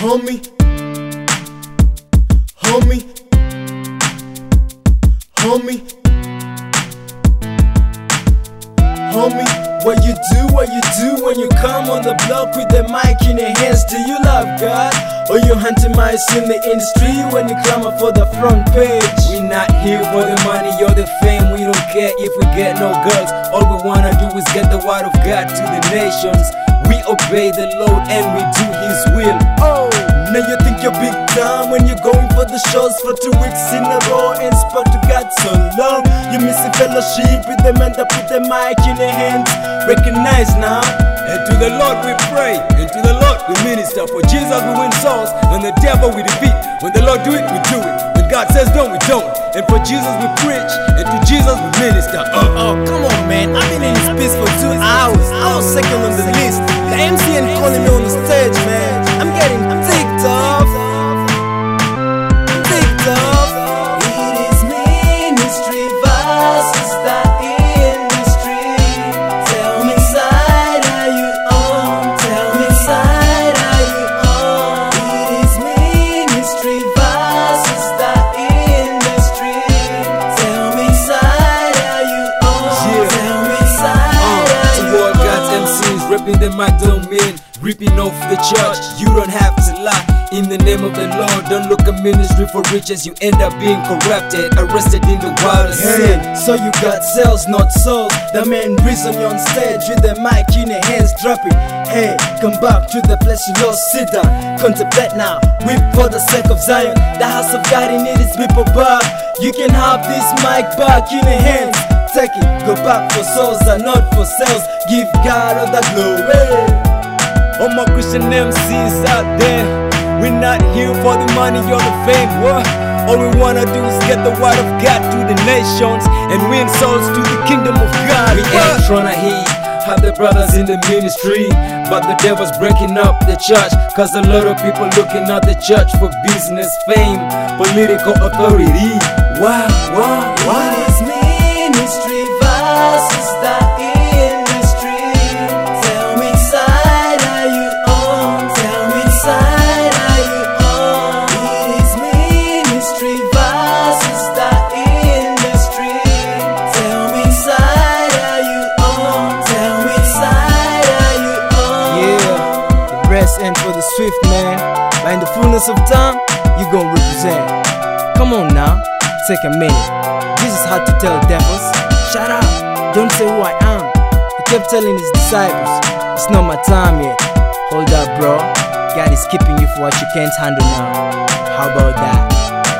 Homie, homie, homie, homie. What you do when you come on the block with the mic in your hands? Do you love God? Or you hunting mice in the industry when you clamor for the front page? We not here for the money or the fame. We don't care if we get no girls. All we wanna do is get the word of God to the nations. We obey the Lord and we do His will. Oh, now you think you're big time when you're going for the shows for 2 weeks in a row and spoke to God so long. You're missing fellowship with the men that put the mic in their hands. Recognize now. And to the Lord we pray, and to the Lord we minister. For Jesus we win souls, and the devil we defeat. When the Lord do it, we do it. When God says don't, we don't. And for Jesus we preach, and to Jesus we minister. Oh, come on, man. I've been in this piece for 2 hours. I was second on the list. The MC ain't calling me on the stage, man. I'm getting ticked off. Ticked off. It is ministry versus the industry. Tell me side are you on? Tell me side are you on? It is ministry versus the industry. Tell me side are you on? Tell me side are you on? To all God's MCs, ripping the mic don't mean ripping off the church. You don't have to lie in the name of the Lord. Don't look at ministry for riches. You end up being corrupted, arrested in the wild of sin. So you got sales, not souls. The main reason you're on stage with the mic in your hands, dropping. Hey, come back to the place you lost. Sit down, contemplate now. Weep for the sake of Zion. The house of God in it is people back. You can have this mic back in your hands. Take it, go back for souls and not for sales. Give God all the glory. All my Christian MCs out there, we're not here for the money or the fame. What? All we wanna do is get the word of God to the nations and win souls to the kingdom of God. We ain't tryna hate have the brothers in the ministry, but the devil's breaking up the church. Cause a lot of people looking at the church for business, fame, political authority. Wow. What is ministry versus the industry? Tell me side are you on? Tell me side are you on? It is ministry versus the industry. Tell me side are you on? Tell me side are you on? Yeah, the rest end for the swift, man. But in the fullness of time, you gon' represent. Come on now, take a minute. Jesus had to tell the devils, shut up, don't say who I am. He kept telling his disciples, it's not my time yet. Hold up, bro. God is keeping you for what you can't handle now. How about that?